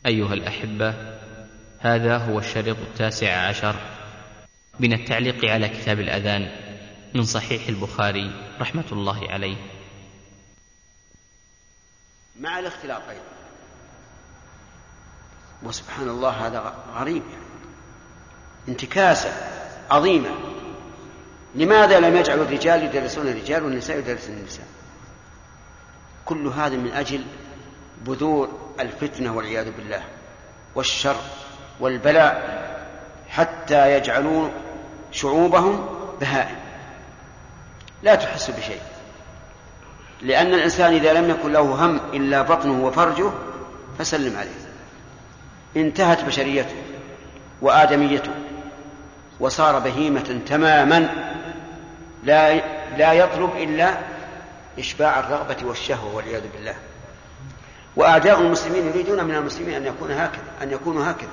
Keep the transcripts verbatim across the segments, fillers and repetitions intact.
أيها الأحبة، هذا هو الشريط التاسع عشر من التعليق على كتاب الأذان من صحيح البخاري رحمة الله عليه، مع الاختلاط أيضا. وسبحان الله هذا غريب، يعني انتكاسة عظيمة. لماذا لم يجعل الرجال يدرسون الرجال والنساء يدرسون النساء؟ كل هذا من أجل بذور الفتنة والعياذ بالله والشر والبلاء، حتى يجعلون شعوبهم بهائم لا تحس بشيء. لأن الإنسان إذا لم يكن له هم إلا بطنه وفرجه فسلم عليه، انتهت بشريته وآدميته وصار بهيمة تماما، لا لا يطلب إلا إشباع الرغبة والشهوة والعياذ بالله. وأعداء المسلمين يريدون من المسلمين أن يكون هكذا أن يكونوا هكذا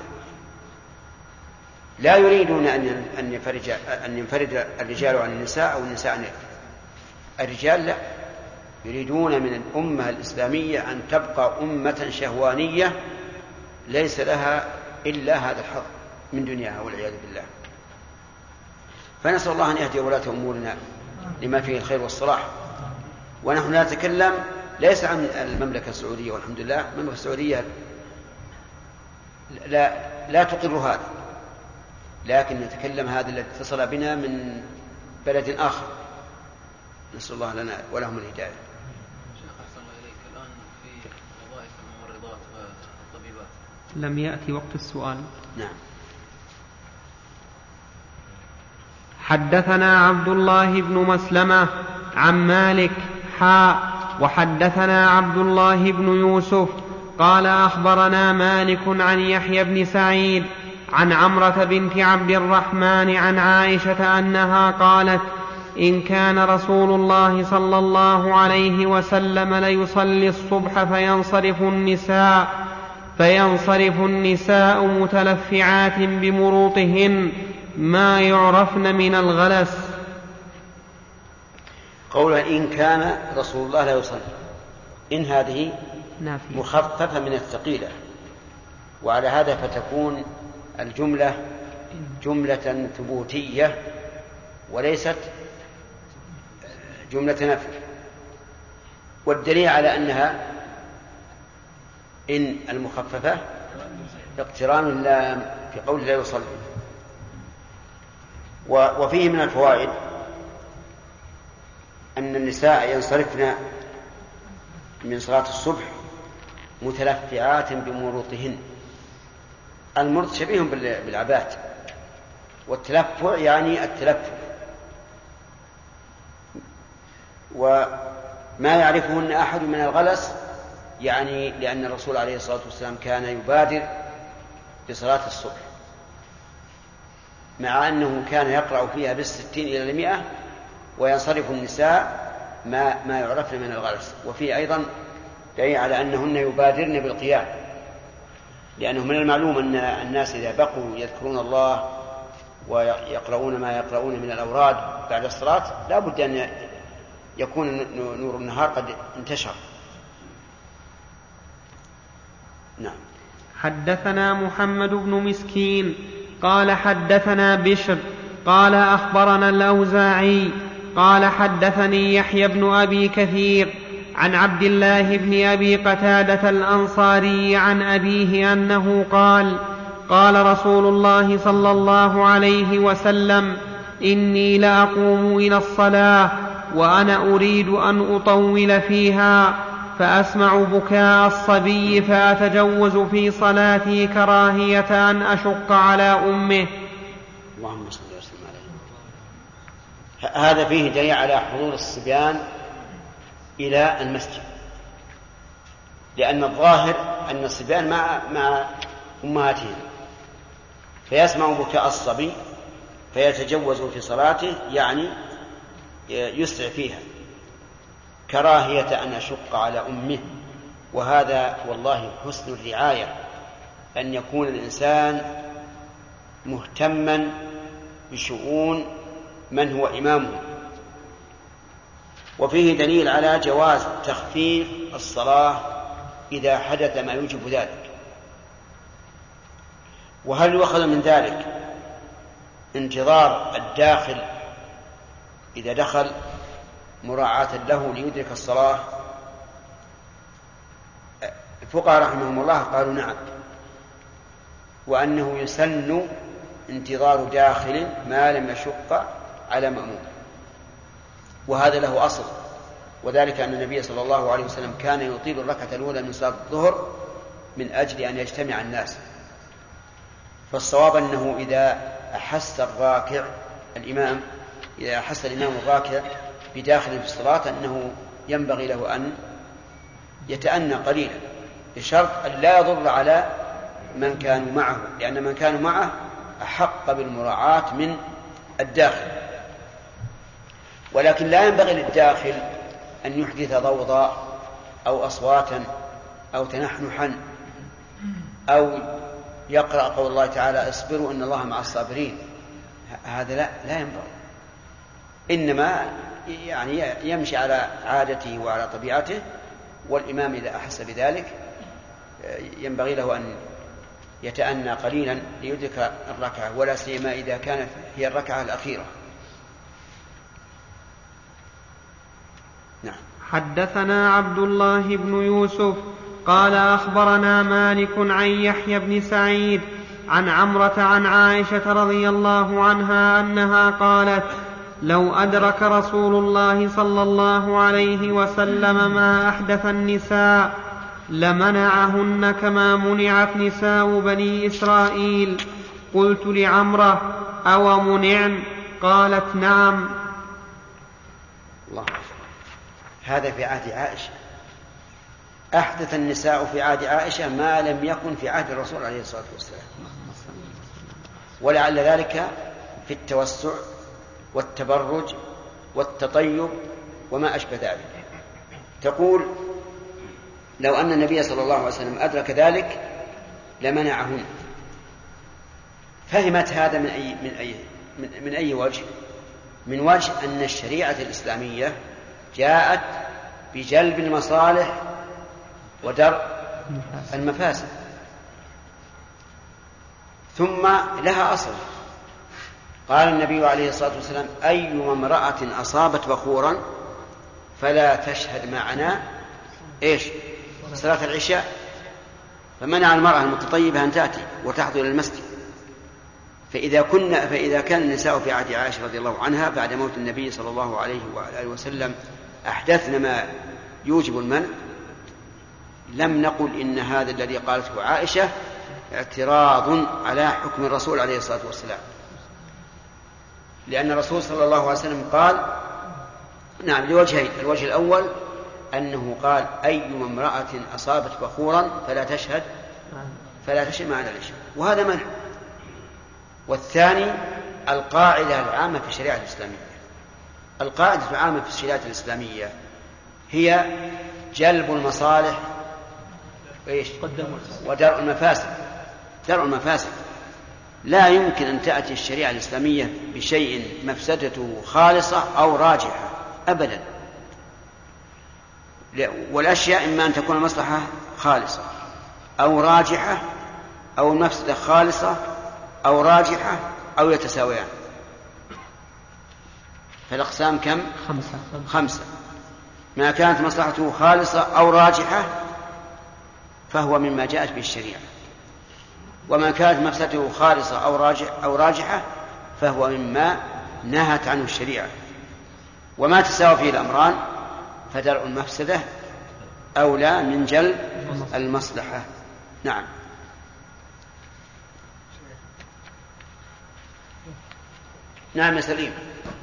لا يريدون أن أن ينفرج أن ينفرد الرجال عن النساء أو النساء عن الرجال، لا، يريدون من الأمة الإسلامية أن تبقى أمة شهوانية ليس لها إلا هذا الحظ من دنياها والعياذ بالله. فنسأل الله أن يهدي ولاة أمورنا لما فيه الخير والصلاح. ونحن لا نتكلم ليس عن المملكة السعودية، والحمد لله المملكة السعودية لا, لا تقر هذا، لكن نتكلم هذا الذي اتصل بنا من بلد آخر، نسأل الله لنا ولهم الهداية. شيخ أحسن الله إليك، الآن في وظائف الممرضات والطبيبات لم يأتي وقت السؤال. نعم. حدثنا عبد الله بن مسلمة عن مالك حاء وحدثنا عبد الله بن يوسف قال أخبرنا مالك عن يحيى بن سعيد عن عمرة بنت عبد الرحمن عن عائشة أنها قالت: إن كان رسول الله صلى الله عليه وسلم ليصلي الصبح فينصرف النساء فينصرف النساء متلفعات بمروطهن ما يعرفن من الغلس. قوله إن كان رسول الله لا يصلي، إن هذه نافية مخففة من الثقيلة، وعلى هذا فتكون الجملة جملة ثبوتية وليست جملة نفي. والدليل على أنها إن المخففة اقتران اللام في قول لا يصلي. وفيه من الفوائد أن النساء ينصرفن من صلاة الصبح متلفعات بمروطهن. المرط شبيه بالعبات، والتلفع يعني التلفف، وما يعرفهن أحد من الغلس، يعني لأن الرسول عليه الصلاة والسلام كان يبادر بصلاة الصبح، مع أنه كان يقرأ فيها بالستين إلى المئة، وينصرف النساء ما, ما يعرفن من الغلس. وفي أيضا دليل على أنهن يبادرن بالقيام، لأنه من المعلوم أن الناس إذا بقوا يذكرون الله ويقرؤون ما يقرؤون من الأوراد بعد الصلاة لا بد أن يكون نور النهار قد انتشر. نعم. حدثنا محمد بن مسكين قال حدثنا بشر قال أخبرنا الأوزاعي قال حدثني يحيى بن أبي كثير عن عبد الله بن أبي قتادة الأنصاري عن أبيه أنه قال: قال رسول الله صلى الله عليه وسلم: إني لأقوم إلى الصلاة وأنا أريد أن أطول فيها فأسمع بكاء الصبي فأتجوز في صلاتي كراهية أن أشق على أمه. اللهم صل وسلم عليه. هذا فيه دليل على حضور الصبيان إلى المسجد، لأن الظاهر أن الصبيان مع, مع أمهاتهم، فيسمع بكاء الصبي فيتجوز في صلاته، يعني يسرع فيها كراهية أن أشق على أمه. وهذا والله حسن الرعاية، أن يكون الإنسان مهتما بشؤون من هو إمامه. وفيه دليل على جواز تخفيف الصلاة إذا حدث ما يوجب ذلك، وهل يؤخذ من ذلك انتظار الداخل إذا دخل مراعاة له ليدرك الصلاة؟ الفقهاء رحمهم الله قالوا نعم، وأنه يسن انتظار داخل ما لم يشق على مأموم، وهذا له أصل، وذلك أن النبي صلى الله عليه وسلم كان يطيل الركعة الأولى من صلاة الظهر من أجل أن يجتمع الناس. فالصواب أنه إذا أحس الراكع الإمام إذا أحس الإمام الراكع بداخل في الصلاة أنه ينبغي له أن يتأنى قليلا، بشرط أن لا يضر على من كانوا معه، لأن من كانوا معه أحق بالمراعاة من الداخل. ولكن لا ينبغي للداخل أن يحدث ضوضاء أو أصواتا أو تنحنحا أو يقرأ قول الله تعالى اصبروا إن الله مع الصابرين، هذا لا, لا ينبغي، إنما يعني يمشي على عادته وعلى طبيعته. والإمام إذا أحس بذلك ينبغي له أن يتأنى قليلا ليدرك الركعة، ولا سيما إذا كانت هي الركعة الأخيرة. نعم. حدثنا عبد الله بن يوسف قال أخبرنا مالك عن يحيى بن سعيد عن عمرة عن عائشة رضي الله عنها أنها قالت لو أدرك رسول الله صلى الله عليه وسلم ما أحدث النساء لمنعهن كما منعت نساء بني إسرائيل. قلت لعمرة أو منعن؟ قالت نعم. الله. هذا في عهد عائشة، أحدث النساء في عهد عائشة ما لم يكن في عهد الرسول عليه الصلاة والسلام، ولعل ذلك في التوسع والتبرج والتطيب وما أشبه ذلك. تقول لو أن النبي صلى الله عليه وسلم أدرك ذلك لمنعهن. فهمت هذا من أي, من أي, من, من أي وجه؟ من وجه أن الشريعة الإسلامية جاءت بجلب المصالح ودرء المفاسد، ثم لها أصل. قال النبي عليه الصلاة والسلام أي امرأة أصابت بخورا فلا تشهد معنا إيش؟ صلاة العشاء. فمنع المرأة المتطيبة أن تأتي وتحضر المسجد. فإذا, كنا فإذا كان النساء في عهد عائشة رضي الله عنها بعد موت النبي صلى الله عليه وآله وسلم أحدثن ما يوجب المنع، لم نقل إن هذا الذي قالته عائشة اعتراض على حكم الرسول عليه الصلاة والسلام، لأن الرسول صلى الله عليه وسلم قال نعم لوجهين. الوجه الأول أنه قال أي امرأة أصابت بخورا فلا تشهد فلا تشهد معنا العشاء، وهذا منع. والثاني القاعدة العامة في الشريعة الإسلامية. القاعدة العامة في الشريعة الإسلامية هي جلب المصالح ودرء المفاسد. درء المفاسد لا يمكن أن تأتي الشريعة الإسلامية بشيء مفسدته خالصة أو راجحة أبدا. والأشياء إما أن تكون المصلحة خالصة أو راجحة، أو المفسدة خالصة أو راجحة أو يتساويان. فالأقسام كم؟ خمسة. خمسة. ما كانت مصلحته خالصة أو راجحة فهو مما جاءت به الشريعة، وما كانت مفسدته خالصة أو راجح أو راجحة فهو مما نهت عنه الشريعة. وما تساوي فيه الأمران فدرء المفسدة أولى من جلب المصلحة. نعم. نعم يا سليم.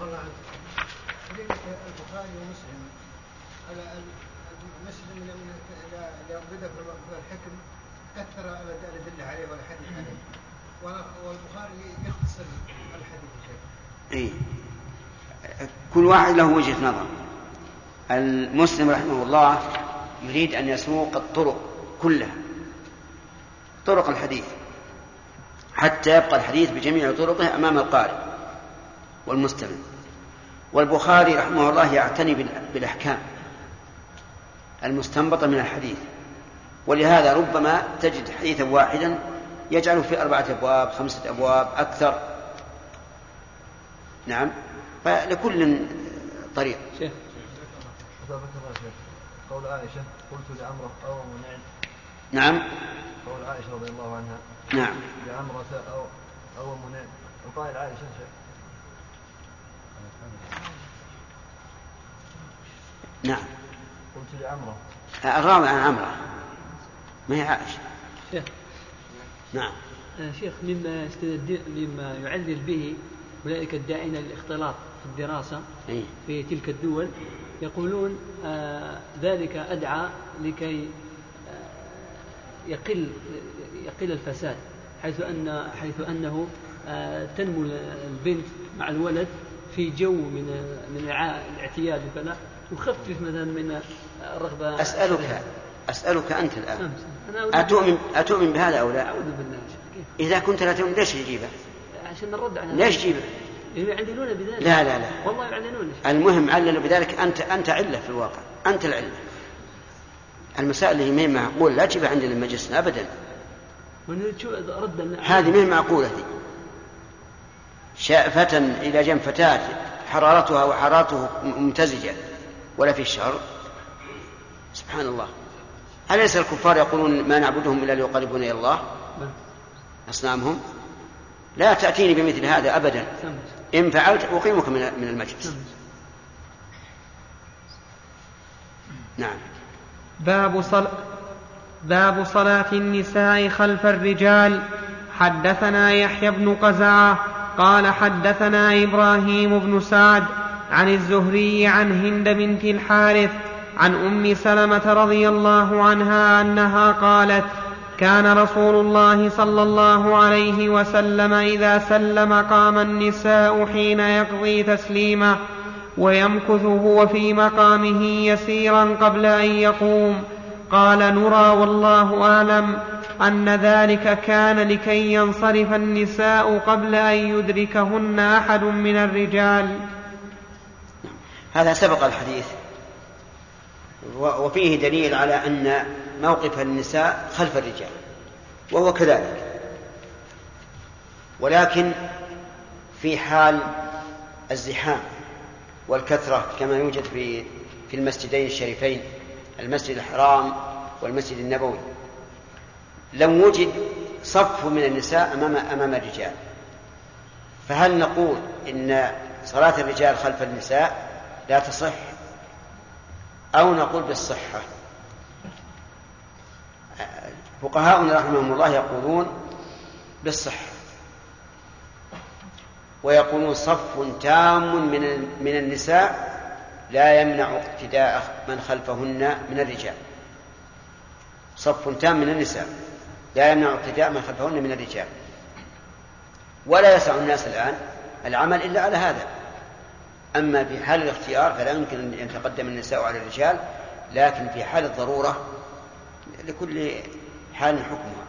البخاري ومسلم على المسلم إذا بدأ في الحكم كثر الأدلة عليه والحديث عليه، والبخاري يختصر الحديث شيء. إيه. كل واحد له وجهة نظر. المسلم رحمه الله يريد أن يسوق الطرق كلها، طرق الحديث، حتى يبقى الحديث بجميع طرقه أمام القارئ والمستمع. والبخاري رحمه الله يعتني بالأحكام المستنبطة من الحديث، ولهذا ربما تجد حديثا واحدا يجعل في أربعة أبواب خمسة أبواب أكثر. نعم، فلكل طريق. شيخ قول عائشة قلت لعمرة أو منعت. نعم، قول عائشة رضي الله عنها نعم لعمرة أو أو منعت، وقال عائشة شيخ. نعم، قلت لعمرة الراوي عن عمرة ما هي عائشة. شيخ نعم آه شيخ، مما يستدل مما يعلل به أولئك الداعين للاختلاط في الدراسة إيه؟ في تلك الدول، يقولون آه ذلك أدعى لكي آه يقل يقل الفساد، حيث أن حيث أنه آه تنمو البنت مع الولد في جو من من الاعتياد، فلا تخفف مثلا من الرغبة. أسألك أسألك أنت الآن أنا أتؤمن أتؤمن بهذا أو لا؟ أعوذ بالله. إذا كنت لا تؤمن ليش تجيبه؟ عشان نرد على ليش تجيبه؟ يعللون بذلك. لا لا لا والله يعللون. المهم علل بذلك. أنت أنت علة في الواقع، أنت العلة. المسائل اللي مين معقول لا تجيبها عندنا المجلسنا أبدا. هذه مين معقولة دي؟ فتى إلى جنب فتاة حرارتها وحرارته ممتزجة ولا في الشهر. سبحان الله. أليس الكفار يقولون ما نعبدهم إلا ليقربونا إلى الله؟ أصنامهم. لا تأتيني بمثل هذا أبدا، إن فعلت أقيمك من المجلس. نعم. باب صل... باب صلاة النساء خلف الرجال. حدثنا يحيى بن قزعة قال حدثنا إبراهيم بن سعد عن الزهري عن هند بنت الحارث عن أم سلمة رضي الله عنها أنها قالت: كان رسول الله صلى الله عليه وسلم إذا سلم قام النساء حين يقضي تسليمه، ويمكث هو في مقامه يسيرا قبل أن يقوم. قال: نرى والله أعلم أن ذلك كان لكي ينصرف النساء قبل أن يدركهن أحد من الرجال. هذا سبق الحديث، وفيه دليل على أن موقف النساء خلف الرجال، وهو كذلك، ولكن في حال الزحام والكثرة كما يوجد في في المسجدين الشريفين، المسجد الحرام والمسجد النبوي، لم وجد صف من النساء أمام أمام الرجال، فهل نقول إن صلاة الرجال خلف النساء لا تصح، أو نقول بالصحة؟ فقهاؤنا رحمهم الله يقولون بالصحة، ويقولون صف تام من من النساء لا يمنع اقتداء من خلفهن من الرجال. صف تام من النساء لا يمنع اقتداء من خلفهن من الرجال، ولا يسع الناس الآن العمل إلا على هذا. أما في حال الاختيار فلا يمكن أن يتقدم النساء على الرجال، لكن في حال الضرورة لكل حال حكمها.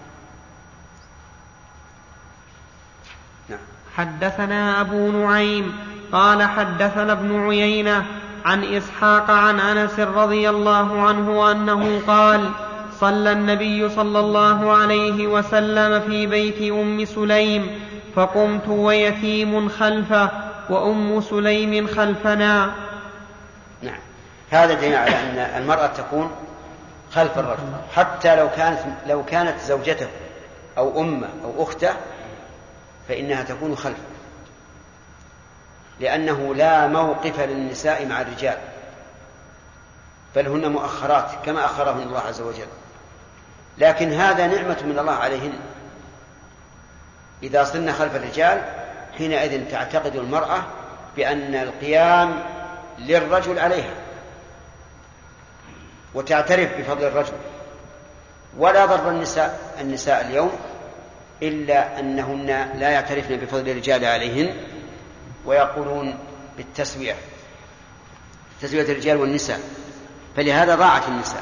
نعم. حدثنا أبو نعيم قال حدثنا ابن عيينة عن إسحاق عن أنس رضي الله عنه أنه قال: صلى النبي صلى الله عليه وسلم في بيت أم سليم، فقمت ويتيم خلفه وأم سليم خلفنا. نعم. هذا دليل على أن المرأة تكون خلف الرجل، حتى لو كانت لو كانت زوجته أو أمه أو أخته فإنها تكون خلفه، لأنه لا موقف للنساء مع الرجال، بل هن مؤخرات كما أخرهن الله عز وجل. لكن هذا نعمة من الله عليهن. إذا صرنا خلف الرجال حينئذ تعتقد المرأة بأن القيام للرجل عليها، وتعترف بفضل الرجل. ولا ضر النساء النساء اليوم إلا أنهن لا يعترفن بفضل الرجال عليهن، ويقولون بالتسوية، تسوية الرجال والنساء، فلهذا ضاعت النساء.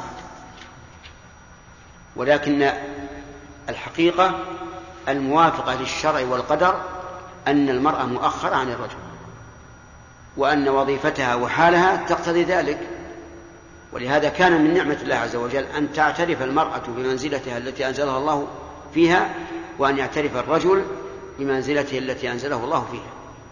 ولكن الحقيقة الموافقة للشرع والقدر أن المرأة مؤخرة عن الرجل، وأن وظيفتها وحالها تقتضي ذلك. ولهذا كان من نعمة الله عز وجل أن تعترف المرأة بمنزلتها التي أنزلها الله فيها، وأن يعترف الرجل بمنزلته التي أنزله الله فيها.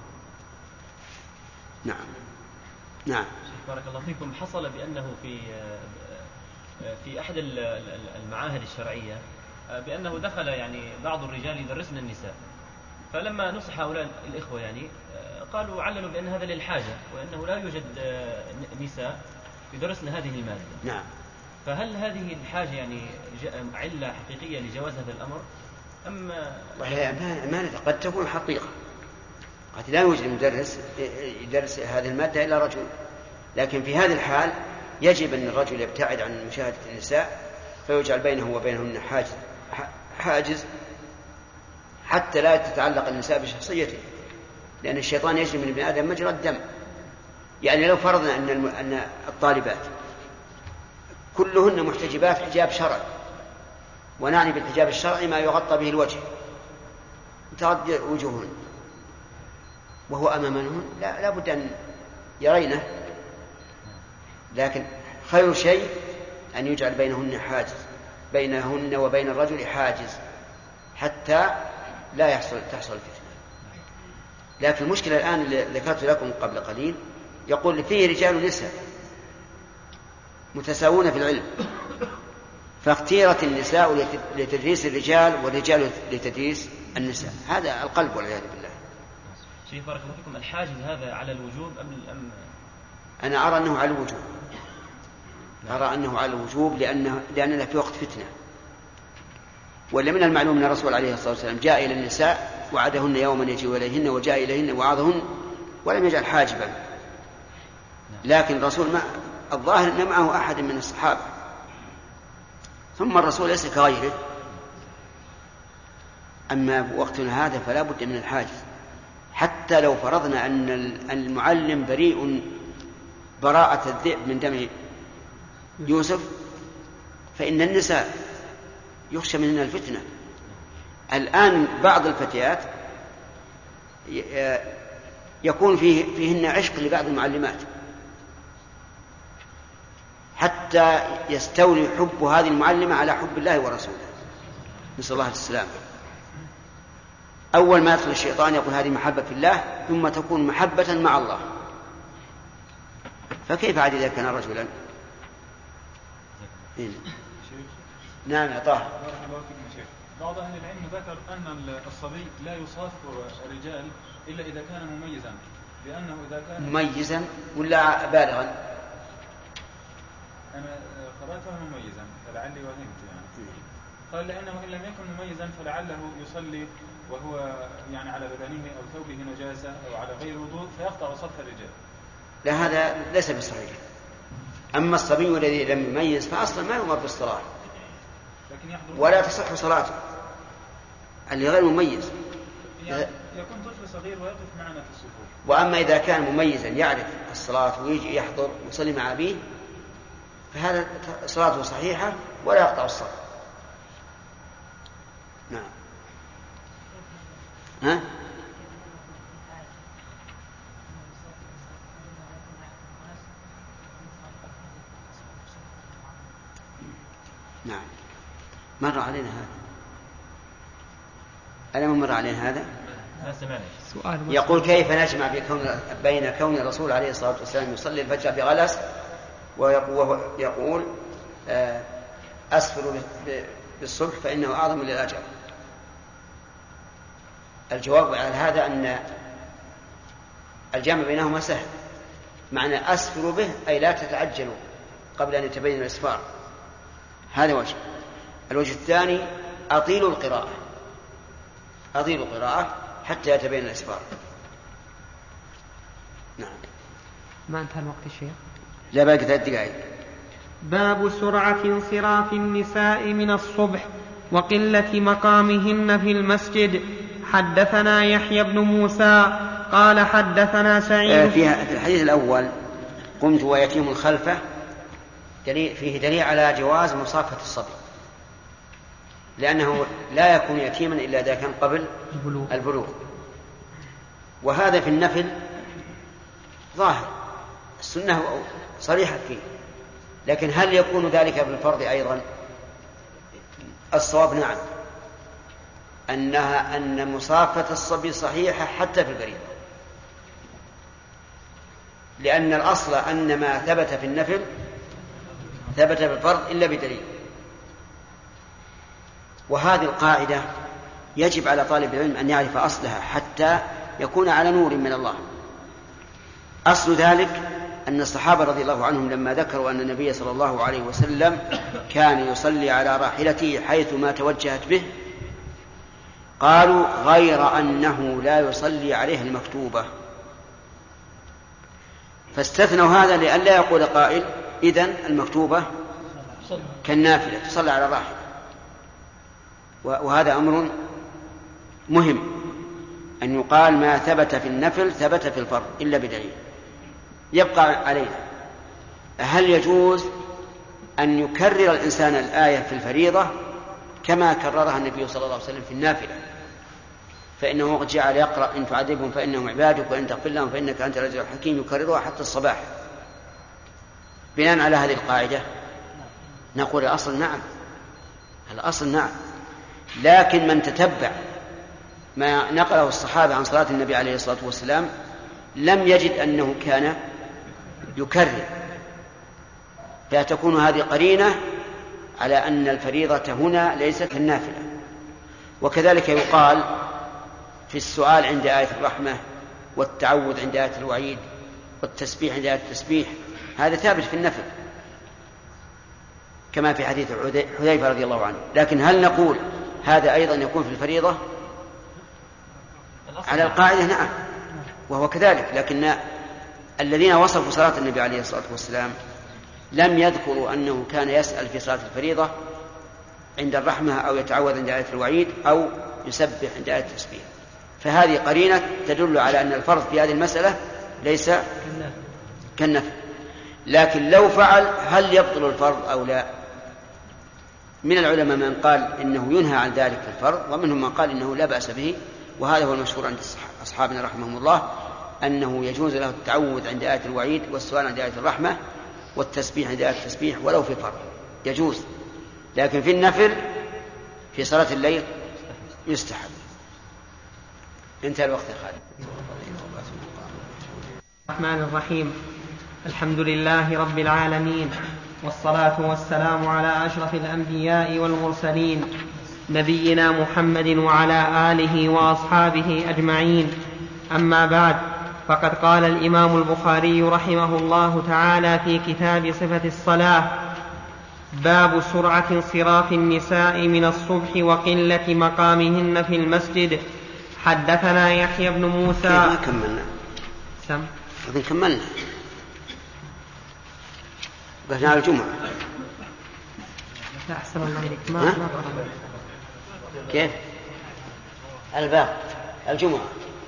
نعم. نعم. بارك الله فيكم. حصل بأنه في في أحد المعاهد الشرعية بأنه دخل يعني بعض الرجال يدرسن النساء، فلما نصح هؤلاء الإخوة يعني قالوا عللوا بأن هذا للحاجة، وأنه لا يوجد نساء يدرسن هذه المادة. نعم. فهل هذه الحاجة يعني علة حقيقية لجواز هذا الأمر أم ما قد تكون حقيقة؟ قد لا يوجد مدرس يدرس هذه المادة إلا رجل، لكن في هذه الحال يجب أن الرجل يبتعد عن مشاهدة النساء، فيجعل بينه وبينهن حاجز حاجز حتى لا تتعلق النساء بشخصيته، لأن الشيطان يجري من ابن آدم مجرى الدم. يعني لو فرضنا أن أن الطالبات كلهن محتجبات حجاب شرعي، ونعني بالحجاب الشرعي ما يغطى به الوجه تغطي وجوههن، وهو أمامهن لا, لا بد أن يرينه، لكن خير شيء أن يجعل بينهن حاجز، بينهن وبين الرجل حاجز حتى لا يحصل تحصل الفتنة. لكن المشكلة الآن اللي ذكرت لكم قبل قليل، يقول فيه رجال ونساء متساوون في العلم، فاختيرت النساء لتدريس الرجال والرجال لتدريس النساء، هذا القلب والعياذ بالله. شيخ بارك الله فيكم، الحاجز هذا على الوجوب أم أم أنا أرى أنه على الوجوب. أرى أنه على الوجوب لأنه لأننا في وقت فتنة، ولا من المعلوم أن الرسول عليه الصلاة والسلام جاء إلى النساء وعدهن يوما يجيء إليهن، وجاء إليهن وعظهن ولم يجعل حاجبا، لكن الرسول ما الظاهر أن معه أحد من الصحابة، ثم الرسول ليس كغيره. أما وقتنا هذا فلا بد من الحاجز، حتى لو فرضنا أن المعلم بريء براءة الذئب من دم يوسف، فإن النساء يخشى منهن الفتنة. الآن بعض الفتيات يكون فيه فيهن عشق لبعض المعلمات حتى يستولي حب هذه المعلمة على حب الله ورسوله، نسأل الله السلامة. أول ما يدخل الشيطان يقول هذه محبة في الله، ثم تكون محبة مع الله، فكيف عاد إذا كان رجلا؟ نعم يا طه. بعض أهل العلم ذكر أن الصبي لا يصافح الرجال إلا إذا كان مميزا، لأنه إذا كان مميزا ولا بالغا؟ أنا قرأته مميزا فلعلي وهمت يعني. قال لأنه إن لم يكن مميزا فلعله يصلي وهو يعني على بدنه أو ثوبه نجاسة أو على غير وضوء فيقطع صف الرجال. لا، هذا ليس بصحيح. أما الصبي الذي لم يميز فأصلا ما يؤمر بالصلاة ولا تصح صلاته. اللي غير مميز يعني يكون طفل صغير ويقف معنا في الصفوف. وأما إذا كان مميزا يعرف الصلاة ويجي يحضر ويصلي مع أبيه فهذا صلاته صحيحة ولا يقطع الصلاة. نعم. ها؟ نعم. مر علينا هذا. ألم مر علينا هذا؟ يقول كيف نجمع بين كون الرسول عليه الصلاة والسلام يصلي الفجر بغلس ويقول أسفر بالصبح فإنه أعظم للأجر؟ الجواب على هذا أن الجمع بينهما سهل. معنى أسفر به أي لا تتعجلوا قبل أن يتبين الإسفار، هذا وجه. الوجه الثاني أطيلوا القراءة، أطيلوا القراءة حتى يتبين الإسفار. نعم. ما انتهى الوقت الشيخ؟ لا، باقي ثلاث دقائق. باب سرعة انصراف النساء من الصبح وقلة مقامهن في المسجد. حدثنا يحيى بن موسى قال حدثنا سعيد. في الحديث الأول قمت ويتيم خلفه فيه دليل على جواز مصافحة الصبي، لأنه لا يكون يتيما إلا إذا كان قبل البلوغ، وهذا في النفل ظاهر، السنة صريحة فيه. لكن هل يكون ذلك بالفرض أيضا؟ الصواب نعم، أنها أن مصافة الصبي صحيحة حتى في الفريضة، لأن الأصل أن ما ثبت في النفل ثبت في الفرض إلا بدليل. وهذه القاعدة يجب على طالب العلم أن يعرف أصلها حتى يكون على نور من الله. أصل ذلك أن الصحابة رضي الله عنهم لما ذكروا أن النبي صلى الله عليه وسلم كان يصلي على راحلته حيث ما توجهت به، قالوا غير أنه لا يصلي عليها المكتوبة، فاستثنوا هذا لئلا يقول قائل إذن المكتوبة كالنافلة تصلى على الراحلة. وهذا أمر مهم أن يقال ما ثبت في النفل ثبت في الفرض إلا بدليل. يبقى علينا هل يجوز أن يكرر الإنسان الآية في الفريضة كما كررها النبي صلى الله عليه وسلم في النافلة؟ فإنه قد جعل يقرأ إن تعذبهم فإنهم عبادك وإن تغفر لهم فإنك أنت العزيز الحكيم، يكررها حتى الصباح. بناء على هذه القاعدة نقول الأصل نعم، الأصل نعم، لكن من تتبع ما نقله الصحابة عن صلاة النبي عليه الصلاة والسلام لم يجد أنه كان يكرر، فتكون هذه قرينة على أن الفريضة هنا ليست كالنافلة. وكذلك يقال في السؤال عند آية الرحمة والتعوذ عند آية الوعيد والتسبيح عند آية التسبيح، هذا ثابت في النفل كما في حديث حذيفة رضي الله عنه. لكن هل نقول هذا أيضا يكون في الفريضة؟ على القاعدة نعم وهو كذلك، لكن الذين وصفوا صلاة النبي عليه الصلاة والسلام لم يذكروا أنه كان يسأل في صلاة الفريضة عند الرحمة أو يتعوذ عند آية الوعيد أو يسبح عند آية التسبيح، فهذه قرينة تدل على أن الفرض في هذه المسألة ليس كالنفل. لكن لو فعل هل يبطل الفرض أو لا؟ من العلماء من قال إنه ينهى عن ذلك في الفرض، ومنهم من قال إنه لا بأس به، وهذا هو المشهور عند أصحابنا رحمهم الله، أنه يجوز له التعوذ عند آية الوعيد والسؤال عند آية الرحمة والتسبيح عند آية التسبيح ولو في فرض يجوز، لكن في النفل في صلاة الليل يستحب. انتهى الوقت يا خالد. الرحمن الرحيم، الحمد لله رب العالمين، والصلاة والسلام على أشرف الأنبياء والمرسلين نبينا محمد وعلى آله وأصحابه أجمعين. أما بعد، فقد قال الإمام البخاري رحمه الله تعالى في كتاب صفة الصلاة: باب سرعة انصراف النساء من الصبح وقلة مقامهن في المسجد. حدثنا يحيى بن موسى. ما كملنا سم أظن كملنا قلنا على الجمعة. لا أحسن الله إليك ما ما كيف الباب الجمعة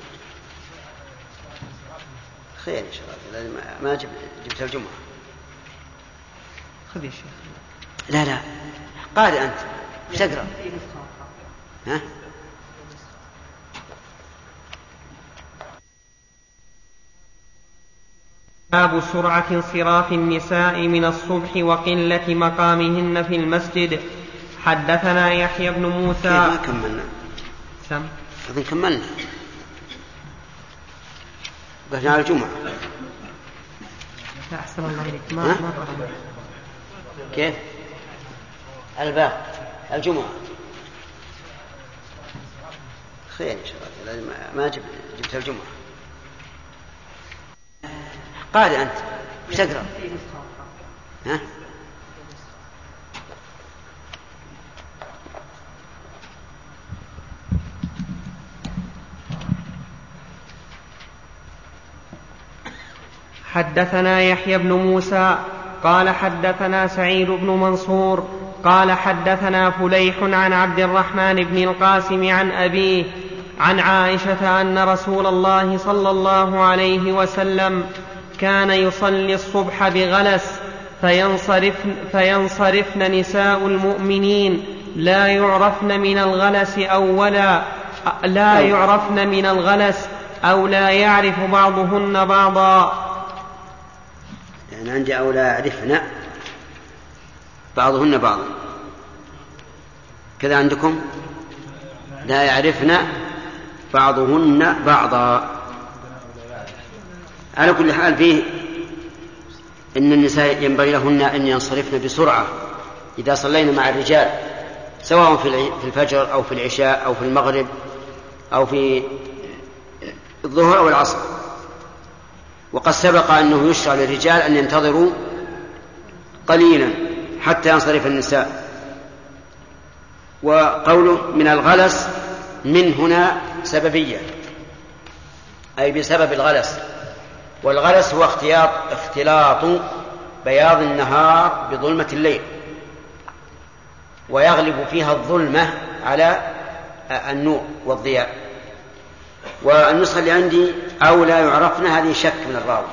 خير إن شاء الله. لازم ما جبت جبت الجمعة. خذ يا شيخ. لا لا قارئ أنت ايش تقرأ؟ ها؟ باب سرعة انصراف النساء من الصبح وقلة مقامهن في المسجد. حدثنا يحيى بن موسى. ما كملنا سم أظن كملنا قلنا على الجمعة. لا أحسن الله إليك ما ما كيف الباب الجمعة خير إن شاء الله. لازم ما جبت جبت الجمعة. قارئ أنت ايش تقرأ؟ ها؟ حدثنا يحيى بن موسى قال حدثنا سعيد بن منصور قال حدثنا فليح عن عبد الرحمن بن القاسم عن أبيه عن عائشة أن رسول الله صلى الله عليه وسلم كان يصلي الصبح بغلس فينصرفن, فينصرفن نساء المؤمنين لا يعرفن من الغلس أولا لا يعرفن من الغلس أو لا يعرف بعضهن بعضا. يعني عندي أو لا يعرفن بعضهن بعضا كذا عندكم؟ لا يعرفن بعضهن بعضا. على كل حال فيه إن النساء ينبغي لهن أن ينصرفن بسرعة إذا صلينا مع الرجال، سواء في الفجر أو في العشاء أو في المغرب أو في الظهر أو العصر. وقد سبق أنه يشرع للرجال أن ينتظروا قليلا حتى ينصرف النساء. وقوله من الغلس من هنا سببية، أي بسبب الغلس. والغلس هو اختلاط, اختلاط بياض النهار بظلمة الليل، ويغلب فيها الظلمة على النور والضياء. والنسخة اللي عندي أو لا يعرفن هذه شك من الراوي،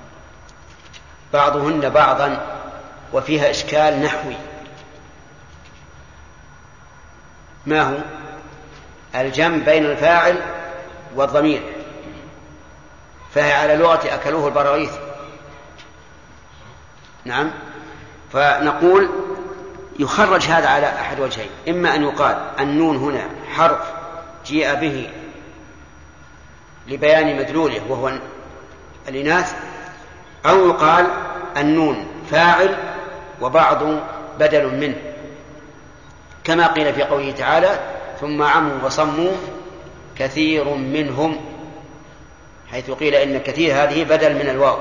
بعضهن بعضا، وفيها إشكال نحوي. ما هو؟ الجمع بين الفاعل والضمير، فهي على لغة أكلوه البراغيث. نعم. فنقول يخرج هذا على أحد وجهين، إما أن يقال النون هنا حرف جيء به لبيان مدلوله وهو الإناث، أو يقال النون فاعل وبعض بدل منه، كما قيل في قوله تعالى ثم عموا وصموا كثير منهم، حيث قيل إن كثير هذه بدل من الواو.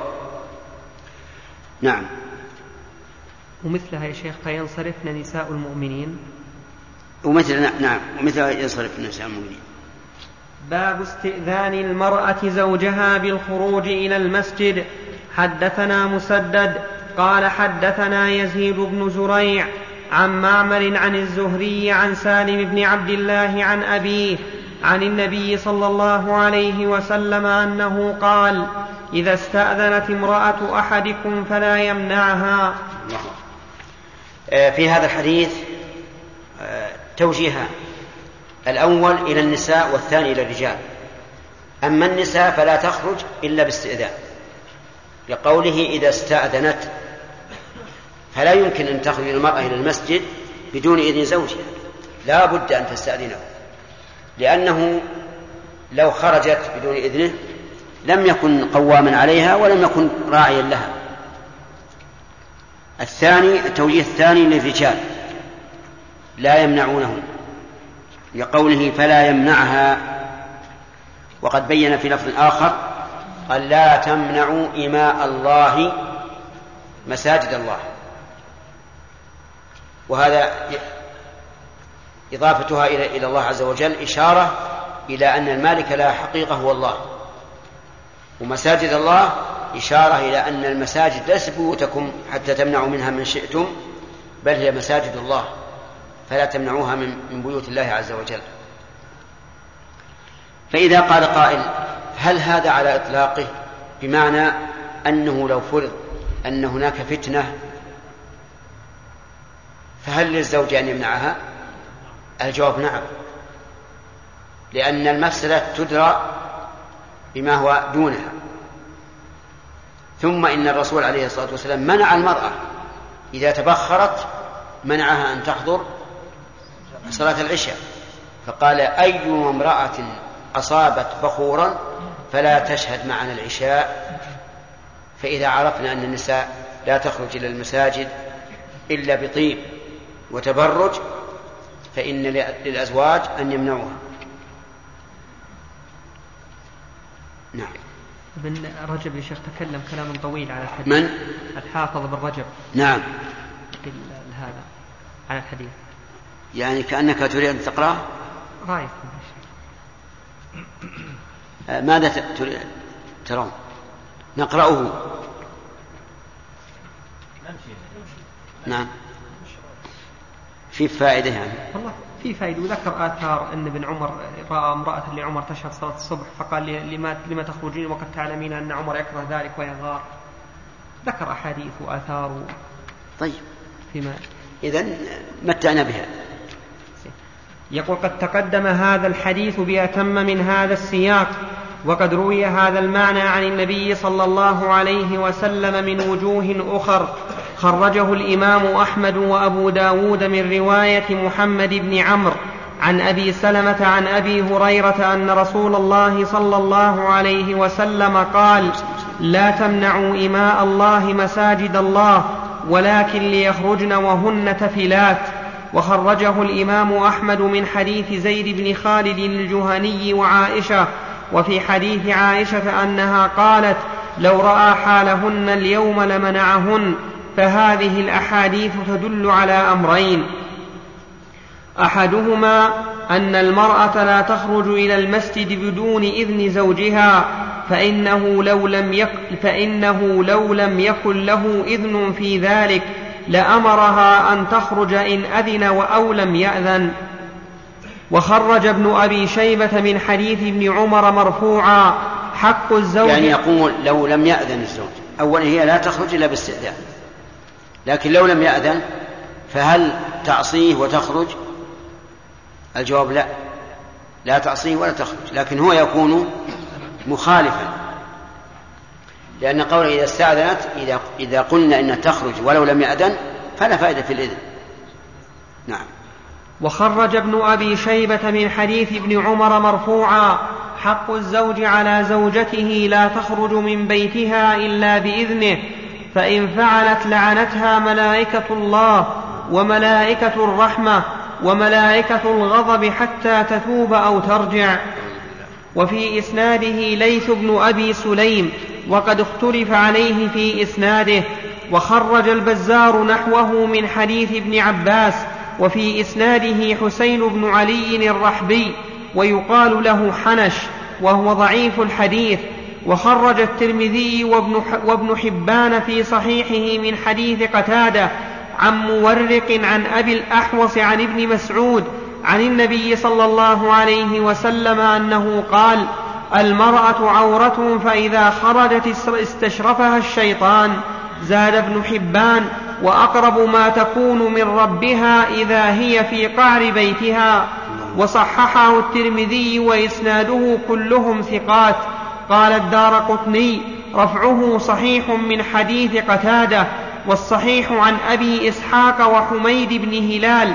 نعم. ومثلها يا شيخ فينصرفن نساء المؤمنين، ومثل نعم ومثلها ينصرفن نساء المؤمنين. باب استئذان المرأة زوجها بالخروج إلى المسجد. حدثنا مسدد قال حدثنا يزيد بن زريع عن معمر عن الزهري عن سالم بن عبد الله عن أبيه عن النبي صلى الله عليه وسلم أنه قال إذا استأذنت امرأة أحدكم فلا يمنعها. في هذا الحديث توجيهان، الأول إلى النساء والثاني إلى الرجال. أما النساء فلا تخرج إلا باستئذان، لقوله إذا استأذنت، فلا يمكن أن تخرج المرأة إلى المسجد بدون إذن زوجها، لا بد أن تستأذنه، لأنه لو خرجت بدون إذنه لم يكن قواما عليها ولم يكن راعيا لها. الثاني التوجيه الثاني للرجال لا يمنعونه، لقوله فلا يمنعها، وقد بين في لفظ آخر قال لا تمنعوا إماء الله مساجد الله، وهذا إضافتها إلى الله عز وجل إشارة إلى أن المالك لا حقيقة هو الله، ومساجد الله إشارة إلى أن المساجد ليست بيوتكم حتى تمنعوا منها من شئتم، بل هي مساجد الله، فلا تمنعوها من بيوت الله عز وجل. فإذا قال قائل هل هذا على إطلاقه بمعنى أنه لو فرض أن هناك فتنة فهل للزوج أن يمنعها؟ الجواب نعم، لأن المفسدة تدرى بما هو دونها. ثم إن الرسول عليه الصلاة والسلام منع المرأة إذا تبخرت، منعها أن تحضر صلاة العشاء، فقال أي امرأة أصابت بخورا فلا تشهد معنا العشاء. فإذا عرفنا أن النساء لا تخرج إلى المساجد إلا بطيب وتبرج فإن للأزواج أن يمنعوها. نعم. ابن رجب يا شيخ تكلم كلام طويل على الحديث. من؟ الحافظ بن رجب. نعم. هذا على الحديث. يعني كأنك تريد أن تقرأ؟ رايك. ماذا ترون؟ نقرأه. نعم. في فائدة يعني. والله في فائدة. وذكر آثار أن ابن عمر رأى امرأة لعمر تشهد صلاة الصبح فقال لما لما تخرجين وقد تعلمين أن عمر يكره ذلك ويغار. ذكر أحاديث وآثار. طيب. فيما إذن متعنا بها. يقول قد تقدم هذا الحديث بأتم من هذا السياق، وقد روي هذا المعنى عن النبي صلى الله عليه وسلم من وجوه أخر، خرجه الإمام أحمد وأبو داود من رواية محمد بن عمرو عن أبي سلمة عن أبي هريرة أن رسول الله صلى الله عليه وسلم قال: لا تمنعوا إماء الله مساجد الله ولكن ليخرجن وهن تفلات. وخرجه الإمام أحمد من حديث زيد بن خالد الجهني وعائشة. وفي حديث عائشة أنها قالت: لو رأى حالهن اليوم لمنعهن. فهذه الأحاديث تدل على أمرين: أحدهما أن المرأة لا تخرج إلى المسجد بدون إذن زوجها، فإنه لو لم يكن, فإنه لو لم يكن له إذن في ذلك لأمرها أن تخرج إن أذن أو لم يأذن. وخرج ابن أبي شيبة من حديث ابن عمر مرفوعا: حق الزوج، يعني يقول لو لم يأذن الزوج، أولا هي لا تخرج إلا باستئذان، لكن لو لم يأذن فهل تعصيه وتخرج؟ الجواب لا، لا تعصيه ولا تخرج، لكن هو يكون مخالفا، لأن قوله إذا استأذنت إذا, إذا قلنا إن تخرج ولو لم يأذن فلا فائدة في الإذن. نعم. وخرج ابن أبي شيبة من حديث ابن عمر مرفوعا: حق الزوج على زوجته لا تخرج من بيتها إلا بإذنه، فإن فعلت لعنتها ملائكة الله وملائكة الرحمة وملائكة الغضب حتى تتوب أو ترجع. وفي إسناده ليث بن أبي سليم، وقد اختلف عليه في إسناده. وخرج البزار نحوه من حديث ابن عباس، وفي إسناده حسين بن علي الرحبي ويقال له حنش، وهو ضعيف الحديث. وخرج الترمذي وابن حبان في صحيحه من حديث قتادة عن مورق عن أبي الأحوص عن ابن مسعود عن النبي صلى الله عليه وسلم أنه قال: المرأة عورة فإذا خرجت استشرفها الشيطان. زاد ابن حبان: وأقرب ما تكون من ربها إذا هي في قعر بيتها. وصححه الترمذي وإسناده كلهم ثقات. قال الدارقطني: رفعه صحيح من حديث قتادة. والصحيح عن أبي إسحاق وحميد بن هلال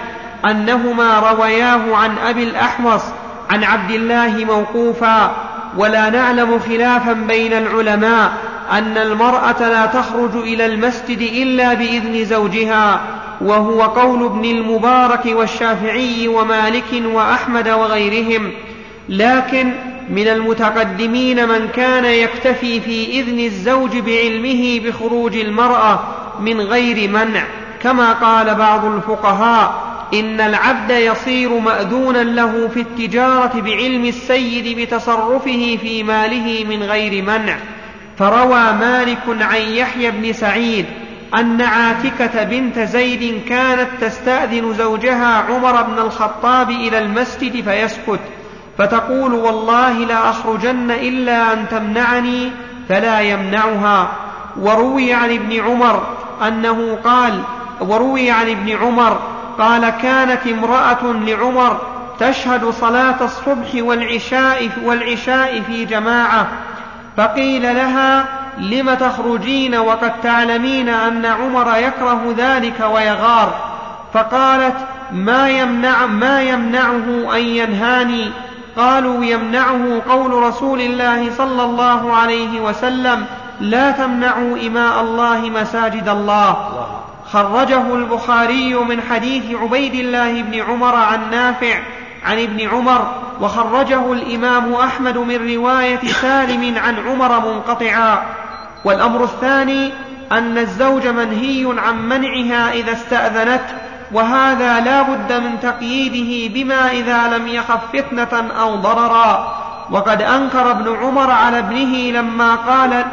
أنهما روياه عن أبي الأحوص عن عبد الله موقوفا. ولا نعلم خلافا بين العلماء أن المرأة لا تخرج إلى المسجد إلا بإذن زوجها، وهو قول ابن المبارك والشافعي ومالك وأحمد وغيرهم. لكن من المتقدمين من كان يكتفي في إذن الزوج بعلمه بخروج المرأة من غير منع، كما قال بعض الفقهاء: إن العبد يصير مأذونا له في التجارة بعلم السيد بتصرفه في ماله من غير منع. فروى مالك عن يحيى بن سعيد أن عاتكة بنت زيد كانت تستأذن زوجها عمر بن الخطاب إلى المسجد فيسكت، فتقول: والله لا أخرجن إلا أن تمنعني، فلا يمنعها. وروي عن ابن عمر أنه قال وروي عن ابن عمر قال: كانت امرأة لعمر تشهد صلاة الصبح والعشاء, والعشاء في جماعة، فقيل لها: لم تخرجين وقد تعلمين أن عمر يكره ذلك ويغار؟ فقالت: ما, يمنع ما يمنعه أن ينهاني؟ قالوا: يمنعه قول رسول الله صلى الله عليه وسلم: لا تمنعوا إماء الله مساجد الله. خرجه البخاري من حديث عبيد الله بن عمر عن نافع عن ابن عمر. وخرجه الإمام أحمد من رواية سالم عن عمر منقطعا. والأمر الثاني أن الزوج منهي عن منعها إذا استأذنت، وهذا لا بد من تقييده بما إذا لم يخف فتنة أو ضررا. وقد أنكر ابن عمر على ابنه لما قال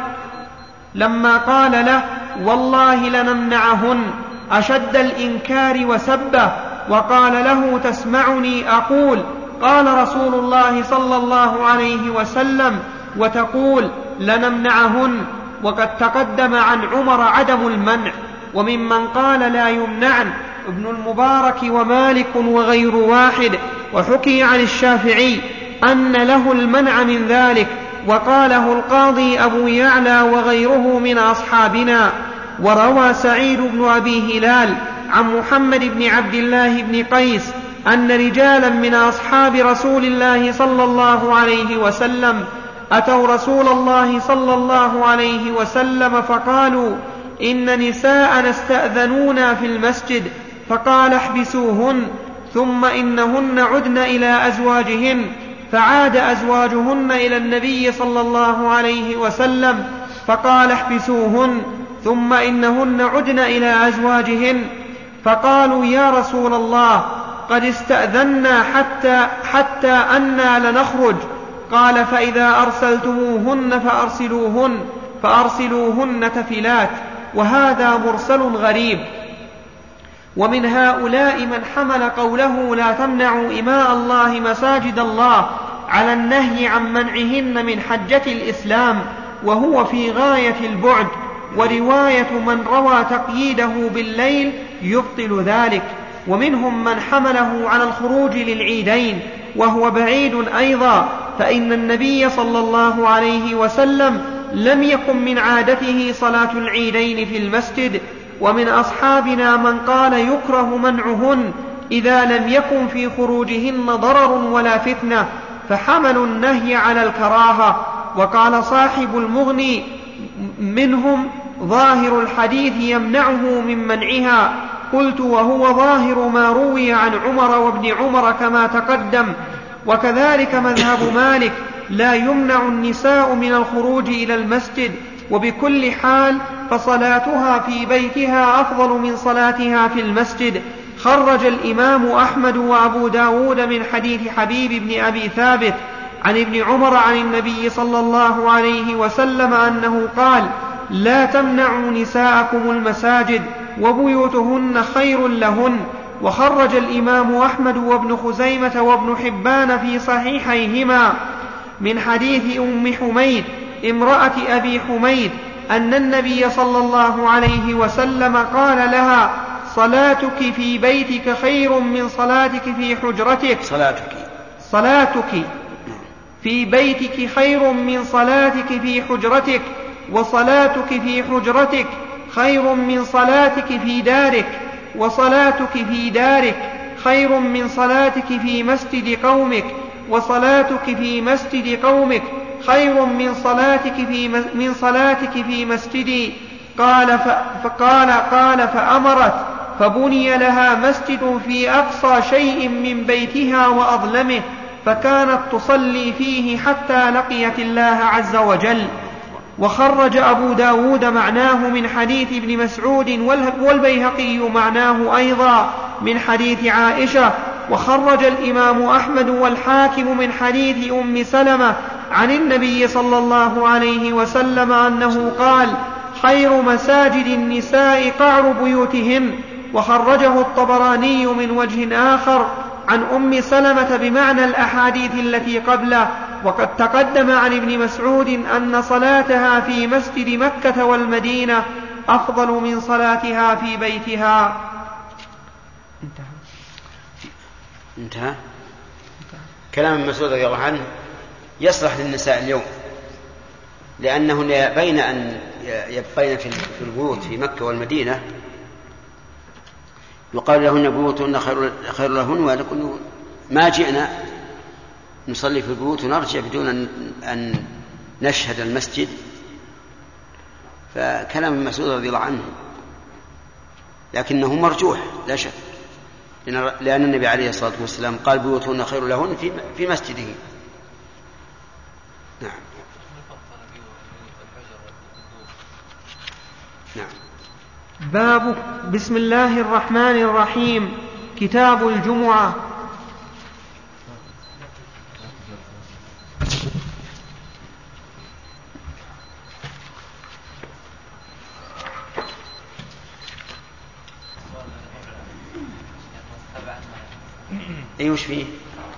لما قال له: والله لنمنعهن، أشد الإنكار وسبه، وقال له: تسمعني أقول قال رسول الله صلى الله عليه وسلم وتقول لنمنعهن؟ وقد تقدم عن عمر عدم المنع. وممن قال لا يمنعن ابن المبارك ومالك وغير واحد. وحكي عن الشافعي أن له المنع من ذلك، وقاله القاضي أبو يعلى وغيره من أصحابنا. وروى سعيد بن أبي هلال عن محمد بن عبد الله بن قيس أن رجالا من أصحاب رسول الله صلى الله عليه وسلم أتوا رسول الله صلى الله عليه وسلم فقالوا إن نساءنا استأذنونا في المسجد، فقال احبسوهن، ثم إنهن عدن إلى أزواجهن، فعاد أزواجهن إلى النبي صلى الله عليه وسلم فقال احبسوهن، ثم إنهن عدن إلى أزواجهن، فقالوا يا رسول الله قد استأذنا حتى, حتى أنا لنخرج. قال فإذا أرسلتموهن فأرسلوهن فأرسلوهن تفلات. وهذا مرسل غريب. ومن هؤلاء من حمل قوله لا تمنعوا إماء الله مساجد الله على النهي عن منعهن من حجة الإسلام، وهو في غاية البعد، ورواية من روى تقييده بالليل يبطل ذلك. ومنهم من حمله على الخروج للعيدين، وهو بعيد أيضا، فإن النبي صلى الله عليه وسلم لم يكن من عادته صلاة العيدين في المسجد. ومن أصحابنا من قال يكره منعهن إذا لم يكن في خروجهن ضرر ولا فتنة، فحملوا النهي على الكراهة. وقال صاحب المغني منهم ظاهر الحديث يمنعه من منعها. قلت وهو ظاهر ما روي عن عمر وابن عمر كما تقدم. وكذلك مذهب مالك لا يمنع النساء من الخروج إلى المسجد، وبكل حال فصلاتها في بيتها أفضل من صلاتها في المسجد. خرج الإمام أحمد وأبو داود من حديث حبيب بن أبي ثابت عن ابن عمر عن النبي صلى الله عليه وسلم أنه قال لا تمنعوا نساءكم المساجد وبيوتهن خير لهن. وخرج الإمام أحمد وابن خزيمة وابن حبان في صحيحيهما من حديث أم حميد امرأة أبي حميد أن النبي صلى الله عليه وسلم قال لها صلاتك في بيتك خير من صلاتك في حجرتك. صلاتك صلاتك في بيتك خير من صلاتك في حجرتك، وصلاتك في حجرتك خير من صلاتك في دارك، وصلاتك في دارك خير من صلاتك في مسجد قومك، وصلاتك في مسجد قومك خير من صلاتك في من صلاتك في مسجدي. قال فقال قال فأمرت فبني لها مسجد في أقصى شيء من بيتها وأظلمه، فكانت تصلي فيه حتى لقيت الله عز وجل. وخرج أبو داود معناه من حديث ابن مسعود، والبيهقي معناه أيضا من حديث عائشة. وخرج الإمام أحمد والحاكم من حديث أم سلمة عن النبي صلى الله عليه وسلم أنه قال خير مساجد النساء قعر بيوتهن. وخرجه الطبراني من وجه آخر عن أم سلمة بمعنى الأحاديث التي قبله. وقد تقدم عن ابن مسعود أن صلاتها في مسجد مكة والمدينة أفضل من صلاتها في بيتها. انتهى. انتهى. كلام ابن مسعود رضي الله عنه يصلح للنساء اليوم، لأنهن بين أن يبقين في البيوت في مكة والمدينة يقال لهن بيوتهن خير لهن، ولكن ما جئنا نصلي في البيوت ونرجع بدون أن نشهد المسجد. فكلام ابن مسعود رضي الله عنه لكنه مرجوح لا شك، لأن النبي عليه الصلاة والسلام قال بيوتهن خير لهن في مسجده. نعم. نعم. باب بسم الله الرحمن الرحيم. كتاب الجمعة. أي وش فيه؟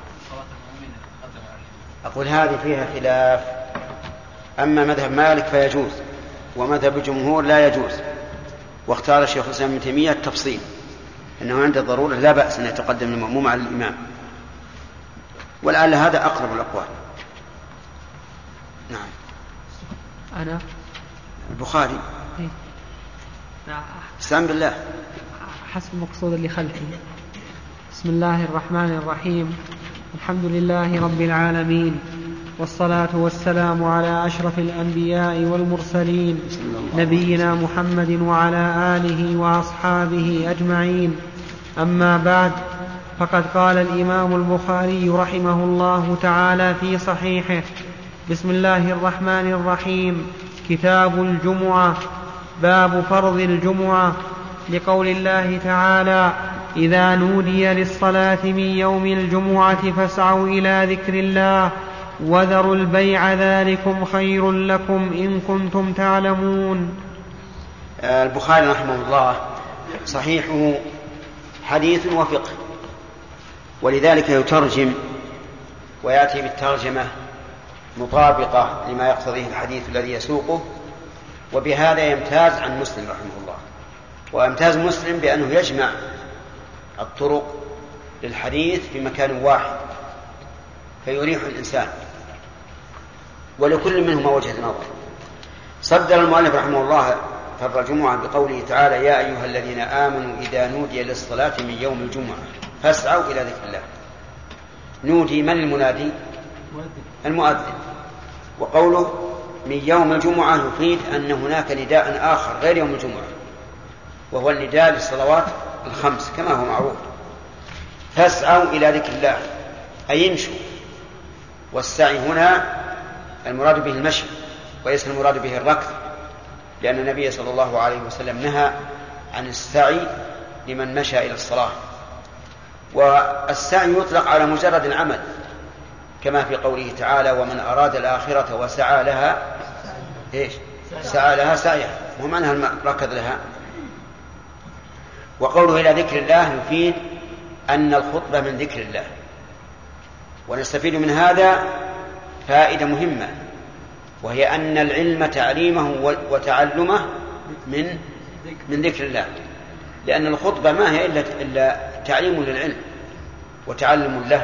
أقول هذه فيها خلاف. أما مذهب مالك فيجوز، ومذهب الجمهور لا يجوز. واختار الشيخ الإسلام ابن تيمية التفصيل أنه عند الضرورة لا بأس أن يتقدم المأموم على الإمام، ولعل هذا أقرب الأقوال. نعم. أنا البخاري نعم. استعن بالله. حسب المقصود اللي خلفي. بسم الله الرحمن الرحيم. الحمد لله رب العالمين، والصلاة والسلام على أشرف الأنبياء والمرسلين نبينا محمد وعلى آله وأصحابه أجمعين. أما بعد، فقد قال الإمام البخاري رحمه الله تعالى في صحيحه: بسم الله الرحمن الرحيم. كتاب الجمعة. باب فرض الجمعة، لقول الله تعالى: إذا نودي للصلاة من يوم الجمعة فاسعوا إلى ذكر الله وذروا البيع ذلكم خير لكم إن كنتم تعلمون. البخاري رحمه الله صحيحه حديث وفقه، ولذلك يترجم ويأتي بالترجمة مطابقة لما يقتضيه الحديث الذي يسوقه، وبهذا يمتاز عن مسلم رحمه الله. ويمتاز مسلم بأنه يجمع الطرق للحديث في مكان واحد فيريح الإنسان، ولكل منهما وجهة نظر. صدر المؤلف رحمه الله فرض الجمعة بقوله تعالى: يا أيها الذين آمنوا إذا نودي للصلاة من يوم الجمعة فاسعوا إلى ذكر الله. نودي من المنادي؟ المؤذن. وقوله من يوم الجمعة يفيد أن هناك نداء آخر غير يوم الجمعة، وهو النداء للصلوات الخمس كما هو معروف. فاسعوا إلى ذكر الله أي يمشوا، والسعي هنا المراد به المشي وليس المراد به الركض، لأن النبي صلى الله عليه وسلم نهى عن السعي لمن مشى إلى الصلاة. والسعي يطلق على مجرد العمل كما في قوله تعالى: ومن أراد الآخرة وسعى لها إيش؟ سعى لها سعيها، ومعنى ركض لها. وقوله إلى ذكر الله يفيد أن الخطبة من ذكر الله. ونستفيد من هذا فائدة مهمة، وهي أن العلم تعليمه وتعلمه من من ذكر الله، لأن الخطبة ما هي إلا, إلا تعليم للعلم وتعلم له.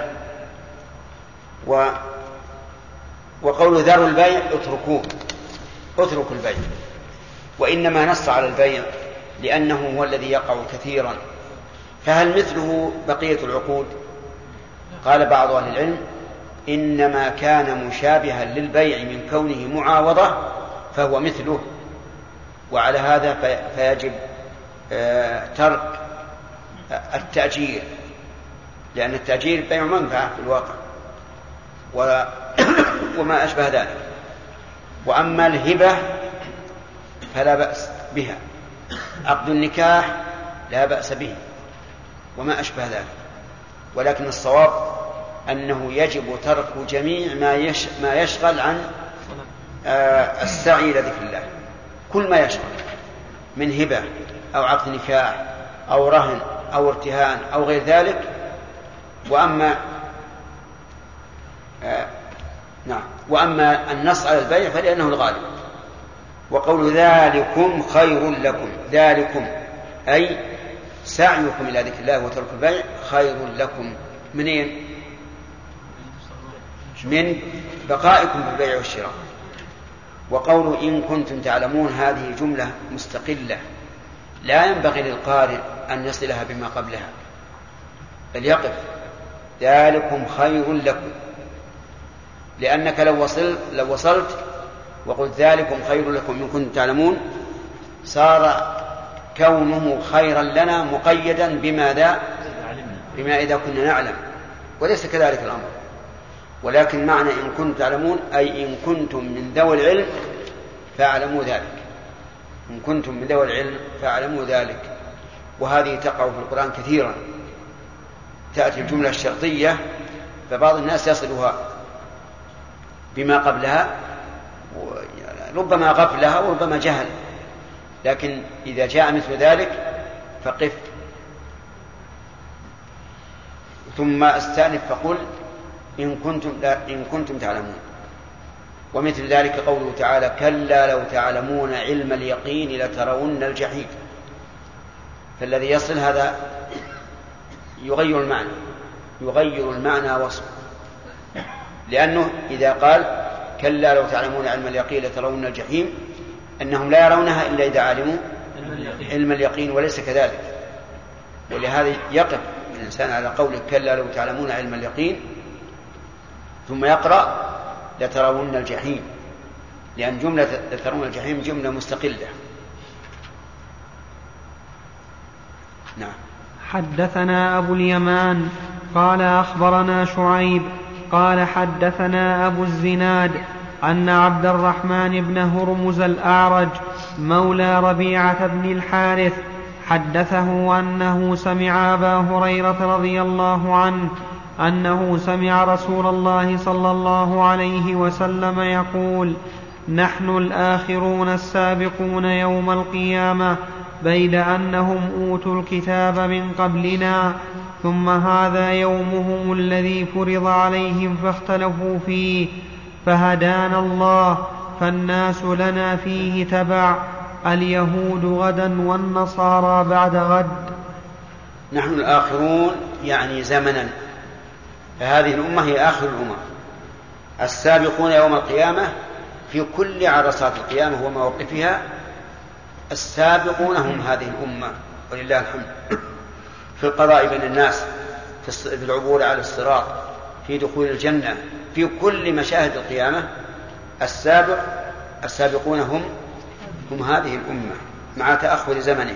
و وقول ذروا البيع اتركوه، اتركوا البيع، وإنما نص على البيع لأنه هو الذي يقع كثيرا. فهل مثله بقية العقود؟ قال بعض أهل العلم: إنما كان مشابها للبيع من كونه معاوضة فهو مثله، وعلى هذا فيجب ترك التأجير، لأن التأجير بيع منفعة في الواقع وما أشبه ذلك. وأما الهبة فلا بأس بها، عقد النكاح لا بأس به وما أشبه ذلك، ولكن الصواب أنه يجب ترك جميع ما, يش... ما يشغل عن آه السعي إلى ذكر الله. كل ما يشغل من هبة أو عقد نكاح أو رهن أو ارتهان أو غير ذلك. وأما آه نعم وأما النص على البيع فلأنه الغالب. وقول ذلكم خير لكم، ذلكم أي سعيكم إلى ذكر الله وترك البيع خير لكم. منين؟ من بقائكم بالبيع والشراء. وقول إن كنتم تعلمون هذه جملة مستقلة لا ينبغي للقارئ أن يصلها بما قبلها، بل يقف ذلكم خير لكم، لأنك لو وصلت, لو وصلت وقلت ذلكم خير لكم إن كنتم تعلمون صار كونه خيرا لنا مقيدا بماذا؟ بما إذا كنا نعلم، وليس كذلك الأمر. ولكن معنى إن كنتم تعلمون أي إن كنتم من ذوي العلم فاعلموا ذلك، إن كنتم من ذوي العلم فاعلموا ذلك. وهذه تقع في القرآن كثيرا، تأتي الجملة الشرطية فبعض الناس يصلها بما قبلها، ربما غفلها وربما جهل، لكن إذا جاء مثل ذلك فقف ثم استأنف فقل إن كنتم, إن كنتم تعلمون. ومثل ذلك قوله تعالى: كلا لو تعلمون علم اليقين لترون الجحيم. فالذي يصل هذا يغير المعنى، يغير المعنى وصف، لأنه إذا قال كلا لو تعلمون علم اليقين لترون الجحيم أنهم لا يرونها إلا إذا علموا علم اليقين، وليس كذلك. ولهذا يقف الإنسان على قولك كلا لو تعلمون علم اليقين ثم يقرأ لترون الجحيم، لأن جملة لترون الجحيم جملة مستقلة. نعم. حدثنا أبو اليمان قال أخبرنا شعيب قال حدثنا أبو الزناد أن عبد الرحمن بن هرمز الأعرج مولى ربيعة بن الحارث حدثه أنه سمع أبا هريرة رضي الله عنه أنه سمع رسول الله صلى الله عليه وسلم يقول: نحن الآخرون السابقون يوم القيامة بيد أنهم أوتوا الكتاب من قبلنا، ثم هذا يومهم الذي فرض عليهم فاختلفوا فيه، فهدانا الله فالناس لنا فيه تبع، اليهود غدا والنصارى بعد غد. نحن الآخرون يعني زمنا، فهذه الأمة هي آخر الأمم، السابقون يوم القيامة في كل عرصات القيامة ومواقفها، السابقون هم هذه الأمة ولله الحمد، في القضاء بين الناس، في العبور على الصراط، في دخول الجنة، في كل مشاهد القيامة السابق السابقون هم هم هذه الأمة مع تأخر زمنه.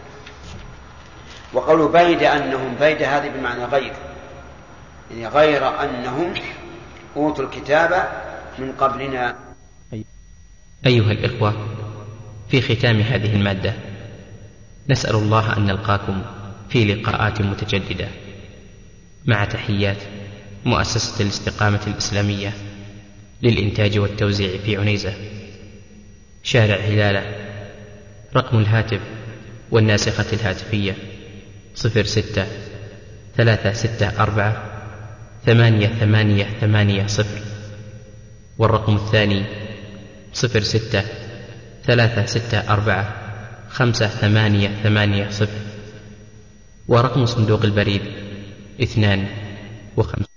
وقالوا بيد أنهم، بيد هذه بمعنى غير، يعني غير أنهم أوتوا الكتاب من قبلنا. أيها الإخوة، في ختام هذه المادة نسأل الله أن نلقاكم في لقاءات متجددة، مع تحيات مؤسسة الاستقامة الإسلامية للإنتاج والتوزيع في عنيزة، شارع هلالة. رقم الهاتف والناسخة الهاتفية صفر ستة ثلاثة ستة أربعة ثمانية ثمانية ثمانية صفر، والرقم الثاني صفر ستة ثلاثة ستة أربعة خمسة ثمانية ثمانية صفر، ورقم صندوق البريد اثنان وخمسين.